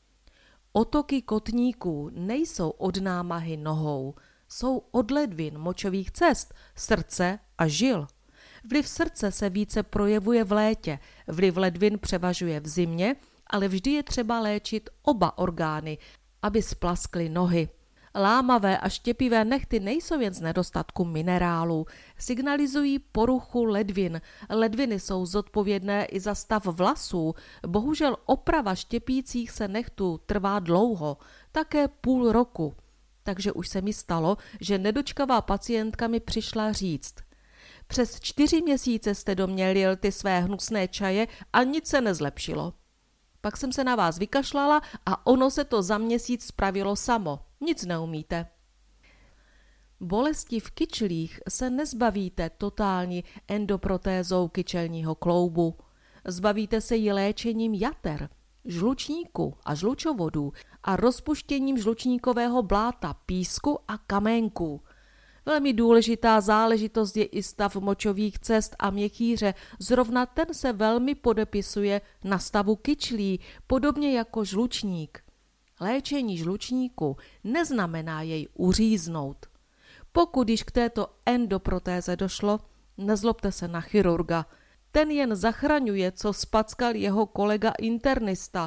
Otoky kotníků nejsou od námahy nohou, jsou od ledvin močových cest, srdce a žil. Vliv srdce se více projevuje v létě, vliv ledvin převažuje v zimě, ale vždy je třeba léčit oba orgány, aby splaskly nohy. Lámavé a štěpivé nehty nejsou jen z nedostatku minerálů, signalizují poruchu ledvin. Ledviny jsou zodpovědné i za stav vlasů. Bohužel oprava štěpících se nehtů trvá dlouho, také půl roku. Takže už se mi stalo, že nedočkavá pacientka mi přišla říct: přes 4 měsíce jste do mě lil ty své hnusné čaje a nic se nezlepšilo. Pak jsem se na vás vykašlala a ono se to za měsíc spravilo samo. Nic neumíte. Bolesti v kyčlích se nezbavíte totální endoprotézou kyčelního kloubu. Zbavíte se ji léčením jater, žlučníku a žlučovodů a rozpuštěním žlučníkového bláta, písku a kamenků. Velmi důležitá záležitost je i stav močových cest a měchýře, zrovna ten se velmi podepisuje na stavu kyčlí, podobně jako žlučník. Léčení žlučníku neznamená jej uříznout. Pokud již k této endoprotéze došlo, nezlobte se na chirurga. Ten jen zachraňuje, co spackal jeho kolega internista.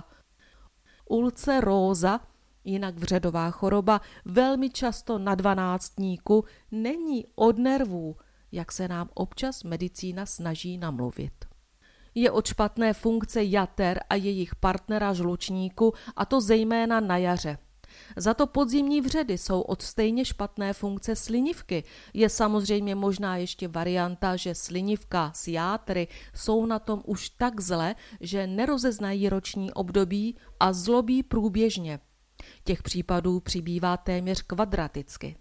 Ulceróza, jinak vředová choroba, velmi často na 12níku, není od nervů, jak se nám občas medicína snaží namluvit. Je od špatné funkce jater a jejich partnera žlučníku, a to zejména na jaře. Za to podzimní vředy jsou od stejně špatné funkce slinivky. Je samozřejmě možná ještě varianta, že slinivka s játry jsou na tom už tak zle, že nerozeznají roční období a zlobí průběžně. Těch případů přibývá téměř kvadraticky.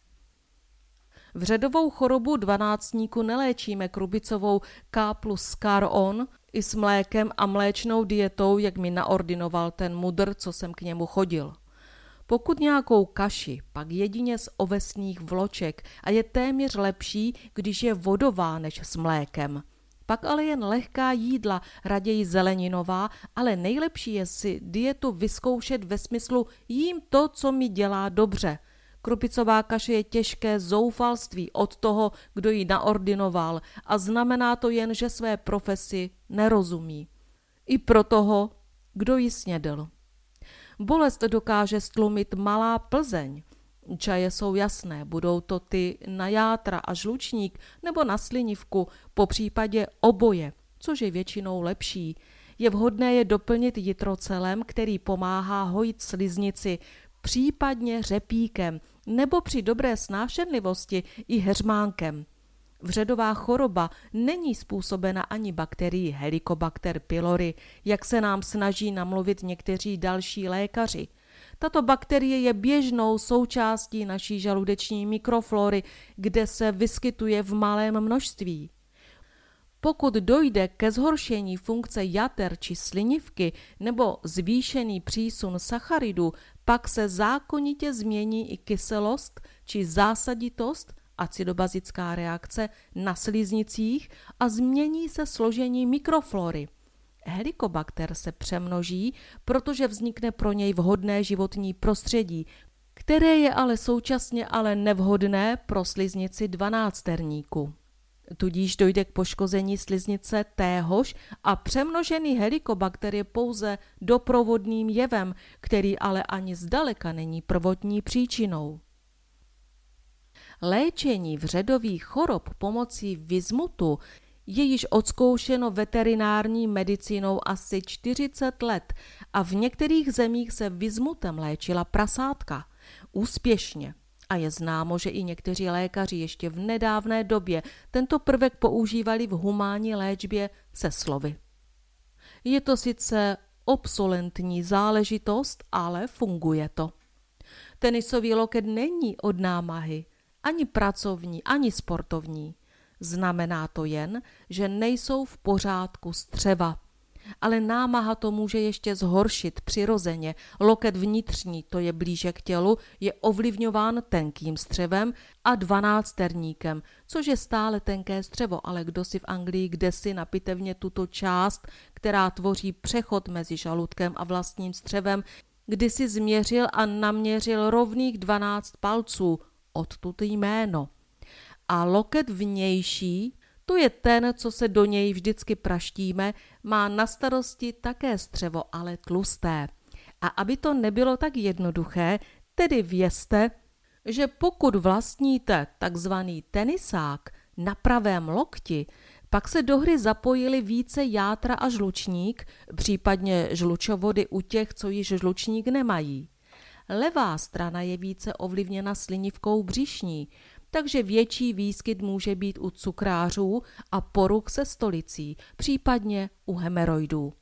Vředovou chorobu 12níku neléčíme krubicovou K plus Car-On i s mlékem a mléčnou dietou, jak mi naordinoval ten mudr, co jsem k němu chodil. Pokud nějakou kaši, pak jedině z ovesných vloček a je téměř lepší, když je vodová než s mlékem. Pak ale jen lehká jídla, raději zeleninová, ale nejlepší je si dietu vyzkoušet ve smyslu jím to, co mi dělá dobře. Krupicová kaše je těžké zoufalství od toho, kdo ji naordinoval, a znamená to jen, že své profesi nerozumí. I pro toho, kdo ji snědl. Bolest dokáže stlumit malá Plzeň. Čaje jsou jasné, budou to ty na játra a žlučník nebo na slinivku, po případě oboje, což je většinou lepší. Je vhodné je doplnit jitrocelem, který pomáhá hojit sliznici, případně řepíkem nebo při dobré snášenlivosti i heřmánkem. Vředová choroba není způsobena ani bakterií Helicobacter pylori, jak se nám snaží namluvit někteří další lékaři. Tato bakterie je běžnou součástí naší žaludeční mikroflory, kde se vyskytuje v malém množství. Pokud dojde ke zhoršení funkce jater či slinivky nebo zvýšený přísun sacharidů, pak se zákonitě změní i kyselost či zásaditost, acidobazická reakce na sliznicích, a změní se složení mikroflory. Helicobacter se přemnoží, protože vznikne pro něj vhodné životní prostředí, které je ale současně nevhodné pro sliznici 12terníku. Tudíž dojde k poškození sliznice téhož a přemnožený helikobakter je pouze doprovodným jevem, který ale ani zdaleka není prvotní příčinou. Léčení vředových chorob pomocí vismutu je již odzkoušeno veterinární medicínou asi 40 let a v některých zemích se vismutem léčila prasátka. Úspěšně. A je známo, že i někteří lékaři ještě v nedávné době tento prvek používali v humánní léčbě se slovy. Je to sice obsolentní záležitost, ale funguje to. Tenisový loket není od námahy, ani pracovní, ani sportovní. Znamená to jen, že nejsou v pořádku střeva. Ale námaha to může ještě zhoršit přirozeně. Loket vnitřní, to je blíže k tělu, je ovlivňován tenkým střevem a dvanácterníkem, což je stále tenké střevo, ale kdo si v Anglii kdesi na pitevně tuto část, která tvoří přechod mezi žaludkem a vlastním střevem, kdysi změřil a naměřil rovných 12 palců, odtud jméno. A loket vnější, to je ten, co se do něj vždycky praštíme, má na starosti také střevo, ale tlusté. A aby to nebylo tak jednoduché, tedy vězte, že pokud vlastníte takzvaný tenisák na pravém lokti, pak se do hry zapojili více játra a žlučník, případně žlučovody u těch, co již žlučník nemají. Levá strana je více ovlivněna slinivkou břišní, takže větší výskyt může být u cukrářů a poruch se stolicí, případně u hemeroidů.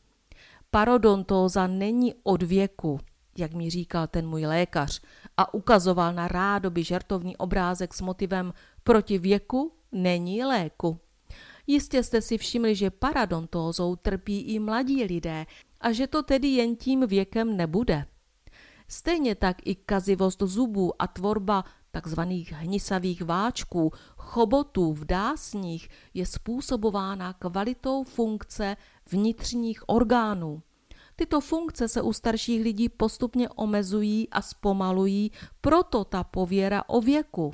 Parodontóza není od věku, jak mi říkal ten můj lékař, a ukazoval na rádoby žertovný obrázek s motivem proti věku není léku. Jistě jste si všimli, že parodontózou trpí i mladí lidé a že to tedy jen tím věkem nebude. Stejně tak i kazivost zubů a tvorba takzvaných hnisavých váčků, chobotů v dásních je způsobována kvalitou funkce vnitřních orgánů. Tyto funkce se u starších lidí postupně omezují a zpomalují, proto ta pověra o věku.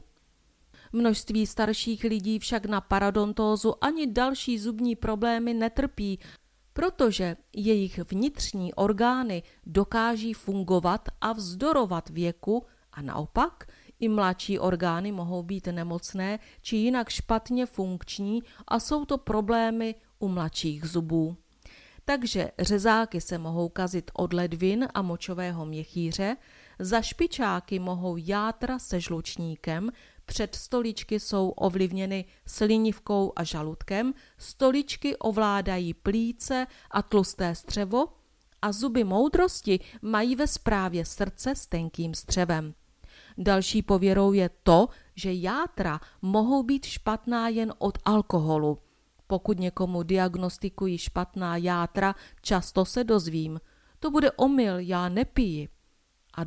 Množství starších lidí však na parodontózu ani další zubní problémy netrpí, protože jejich vnitřní orgány dokáží fungovat a vzdorovat věku a naopak i mladší orgány mohou být nemocné či jinak špatně funkční a jsou to problémy u mladších zubů. Takže řezáky se mohou kazit od ledvin a močového měchýře, za špičáky mohou játra se žlučníkem, předstoličky jsou ovlivněny slinivkou a žaludkem, stoličky ovládají plíce a tlusté střevo a zuby moudrosti mají ve správě srdce s tenkým střevem. Další pověrou je to, že játra mohou být špatná jen od alkoholu. Pokud někomu diagnostikují špatná játra, často se dozvím, to bude omyl, já nepiji. A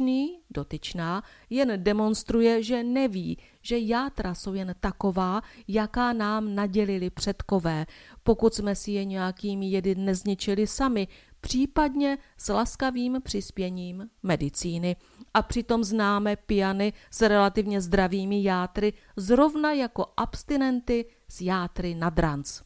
dotyčná jen demonstruje, že neví, že játra jsou jen taková, jaká nám nadělili předkové, pokud jsme si je nějakými jedy nezničili sami, případně s laskavým přispěním medicíny. A přitom známe pijany s relativně zdravými játry zrovna jako abstinenty s játry na dranc.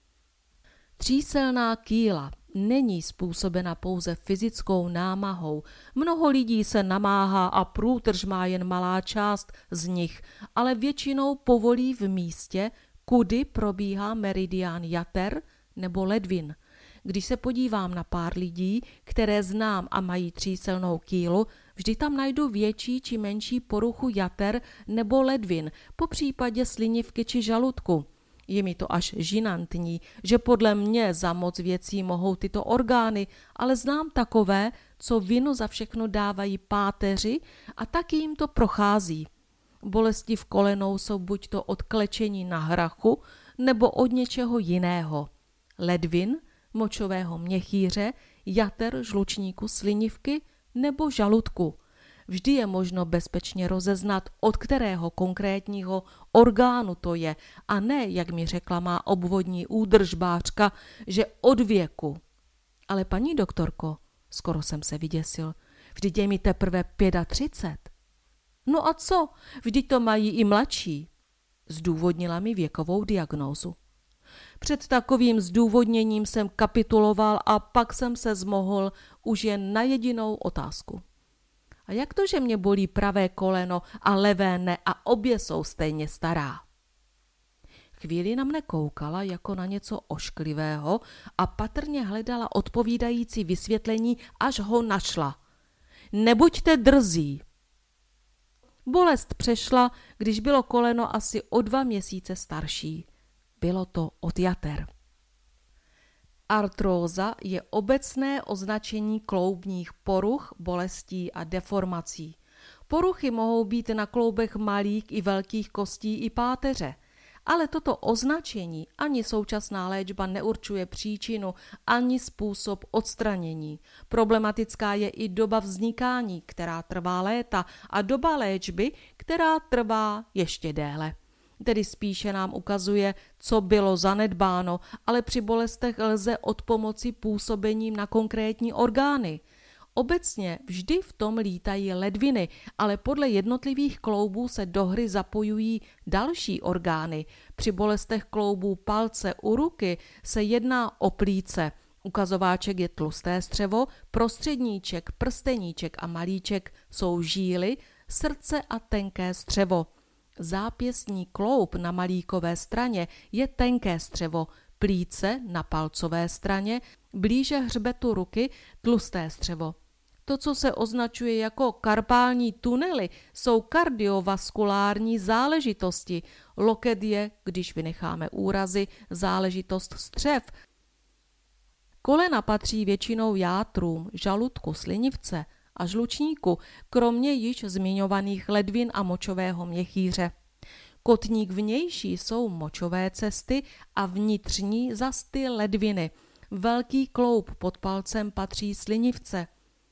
Tříselná kýla není způsobena pouze fyzickou námahou. Mnoho lidí se namáhá a průtrž má jen malá část z nich, ale většinou povolí v místě, kudy probíhá meridián jater nebo ledvin. Když se podívám na pár lidí, které znám a mají tříselnou kýlu, vždy tam najdu větší či menší poruchu jater nebo ledvin, popřípadě slinivky či žaludku. Je mi to až žinantní, že podle mě za moc věcí mohou tyto orgány, ale znám takové, co vinu za všechno dávají páteři a taky jim to prochází. Bolesti v kolenou jsou buď to od klečení na hrachu, nebo od něčeho jiného. Ledvin, močového měchýře, jater, žlučníku, slinivky nebo žaludku. Vždy je možno bezpečně rozeznat, od kterého konkrétního orgánu to je, a ne, jak mi řekla má obvodní údržbářka, že od věku. Ale paní doktorko, skoro jsem se vyděsil, vždyť je mi teprve 35. No a co? Vždyť to mají i mladší. Zdůvodnila mi věkovou diagnózu. Před takovým zdůvodněním jsem kapituloval a pak jsem se zmohl už jen na jedinou otázku. A jak to, že mě bolí pravé koleno a levé ne a obě jsou stejně stará? Chvíli na mne koukala jako na něco ošklivého a patrně hledala odpovídající vysvětlení, až ho našla. Nebuďte drzí. Bolest přešla, když bylo koleno asi o 2 měsíce starší. Bylo to od jater. Artróza je obecné označení kloubních poruch, bolestí a deformací. Poruchy mohou být na kloubech malých i velkých kostí i páteře, ale toto označení ani současná léčba neurčuje příčinu ani způsob odstranění. Problematická je i doba vznikání, která trvá léta, a doba léčby, která trvá ještě déle. Tedy spíše nám ukazuje, co bylo zanedbáno, ale při bolestech lze odpomoci působením na konkrétní orgány. Obecně vždy v tom lítají ledviny, ale podle jednotlivých kloubů se do hry zapojují další orgány. Při bolestech kloubů palce u ruky se jedná o plíce. Ukazováček je tlusté střevo, prostředníček, prsteníček a malíček jsou žíly, srdce a tenké střevo. Zápěstní kloub na malíkové straně je tenké střevo, plíce na palcové straně, blíže hřbetu ruky tlusté střevo. To, co se označuje jako karpální tunely, jsou kardiovaskulární záležitosti. Loket je, když vynecháme úrazy, záležitost střev. Kolena patří většinou játrům, žaludku, slinivce a žlučníku, kromě již zmiňovaných ledvin a močového měchýře. Kotník vnější jsou močové cesty a vnitřní zas ty ledviny. Velký kloub pod palcem patří slinivce.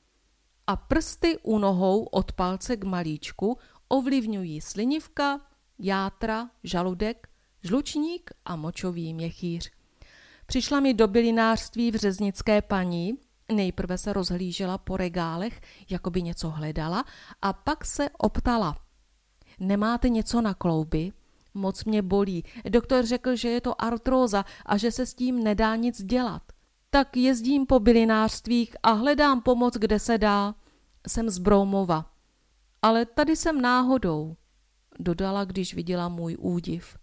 A prsty u nohou od palce k malíčku ovlivňují slinivka, játra, žaludek, žlučník a močový měchýř. Přišla mi do bylinářství v řeznické paní, nejprve se rozhlížela po regálech, jako by něco hledala, a pak se optala. Nemáte něco na klouby? Moc mě bolí. Doktor řekl, že je to artróza a že se s tím nedá nic dělat. Tak jezdím po bylinářstvích a hledám pomoc, kde se dá. Jsem z Broumova. Ale tady jsem náhodou, dodala, když viděla můj údiv.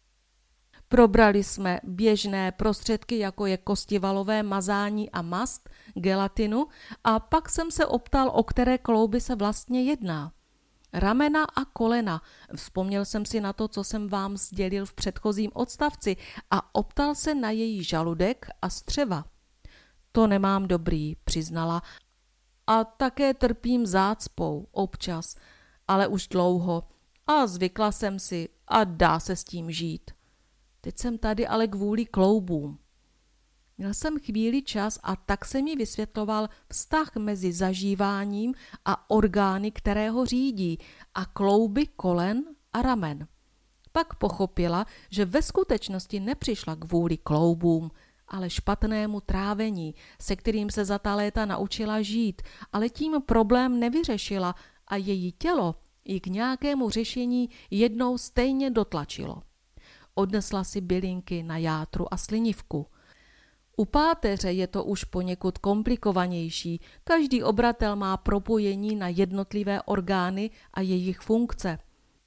Probrali jsme běžné prostředky, jako je kostivalové mazání a mast, gelatinu, a pak jsem se optal, o které klouby se vlastně jedná. Ramena a kolena. Vzpomněl jsem si na to, co jsem vám sdělil v předchozím odstavci, a optal se na její žaludek a střeva. To nemám dobrý, přiznala, a také trpím zácpou občas, ale už dlouho, a zvykla jsem si a dá se s tím žít. Teď jsem tady ale kvůli kloubům. Měl jsem chvíli čas a tak se mi vysvětloval vztah mezi zažíváním a orgány, které ho řídí, a klouby kolen a ramen. Pak pochopila, že ve skutečnosti nepřišla kvůli kloubům, ale špatnému trávení, se kterým se za ta léta naučila žít, ale tím problém nevyřešila a její tělo ji k nějakému řešení jednou stejně dotlačilo. Odnesla si bylinky na játru a slinivku. U páteře je to už poněkud komplikovanější. Každý obratel má propojení na jednotlivé orgány a jejich funkce.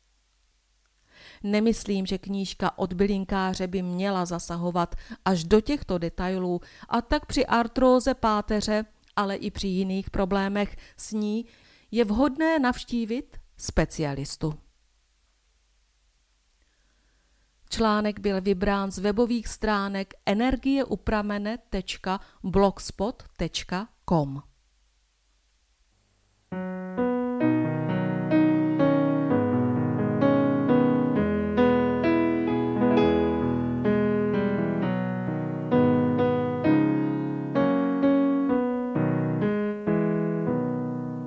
Nemyslím, že knížka od bylinkáře by měla zasahovat až do těchto detailů, a tak při artróze páteře, ale i při jiných problémech s ní je vhodné navštívit specialistu. Článek byl vybrán z webových stránek energieupramene.blogspot.com.